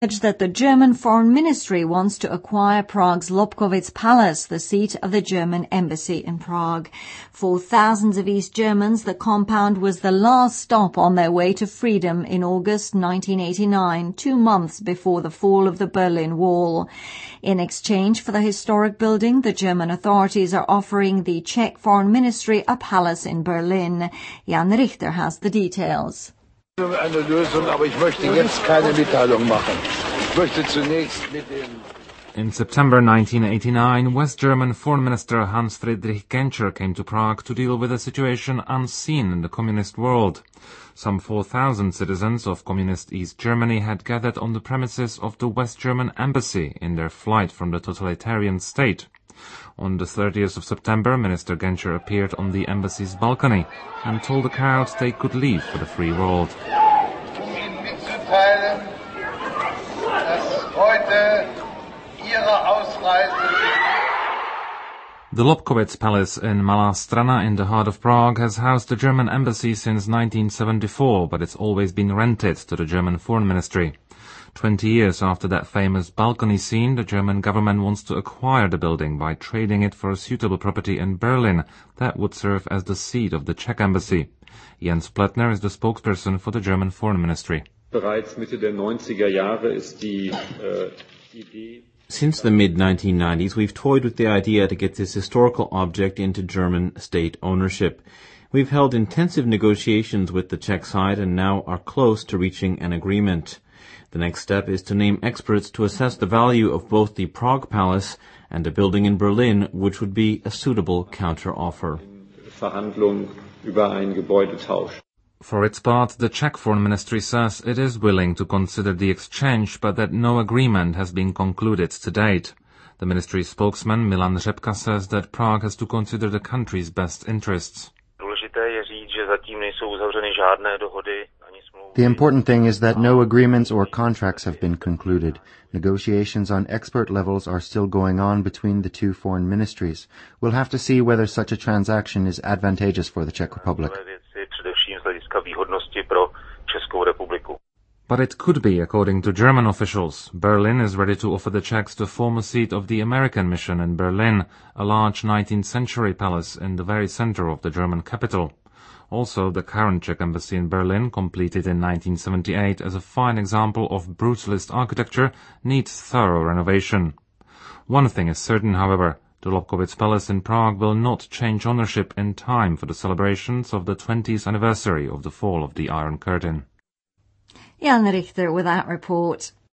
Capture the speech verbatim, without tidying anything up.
that the German Foreign Ministry wants to acquire Prague's Lobkowicz Palace, the seat of the German embassy in Prague. For thousands of East Germans, the compound was the last stop on their way to freedom in August nineteen eighty-nine, two months before the fall of the Berlin Wall. In exchange for the historic building, the German authorities are offering the Czech Foreign Ministry a palace in Berlin. Jan Richter has the details. Eine Lösung, aber ich möchte jetzt keine Mitteilung machen. Ich möchte zunächst mit den In September nineteen eighty-nine, West German Foreign Minister Hans Friedrich Genscher came to Prague to deal with a situation unseen in the communist world. Some four thousand citizens of communist East Germany had gathered on the premises of the West German embassy in their flight from the totalitarian state. On the thirtieth of September, Minister Genscher appeared on the embassy's balcony and told the crowd they could leave for the free world. The Lobkowicz Palace in Malá Strana in the heart of Prague has housed the German embassy since nineteen seventy-four, but it's always been rented to the German Foreign Ministry. Twenty years after that famous balcony scene, the German government wants to acquire the building by trading it for a suitable property in Berlin that would serve as the seat of the Czech embassy. Jens Plättner is the spokesperson for the German Foreign Ministry. Bereits Mitte der neunziger Jahre ist die äh, Idee. Since the mid nineteen nineties, we've toyed with the idea to get this historical object into German state ownership. We've held intensive negotiations with the Czech side and now are close to reaching an agreement. The next step is to name experts to assess the value of both the Prague Palace and a building in Berlin, which would be a suitable counter-offer. Verhandlung über einen Gebäudetausch. For its part, the Czech Foreign Ministry says it is willing to consider the exchange, but that no agreement has been concluded to date. The ministry's spokesman, Milan Řepka, says that Prague has to consider the country's best interests. The important thing is that no agreements or contracts have been concluded. Negotiations on expert levels are still going on between the two foreign ministries. We'll have to see whether such a transaction is advantageous for the Czech Republic. But it could be, according to German officials. Berlin is ready to offer the Czechs the former seat of the American mission in Berlin, a large nineteenth century palace in the very center of the German capital. Also, the current Czech embassy in Berlin, completed in nineteen seventy-eight as a fine example of brutalist architecture, needs thorough renovation. One thing is certain, however. The Lobkowicz Palace in Prague will not change ownership in time for the celebrations of the twentieth anniversary of the fall of the Iron Curtain. Jan Richter with that report.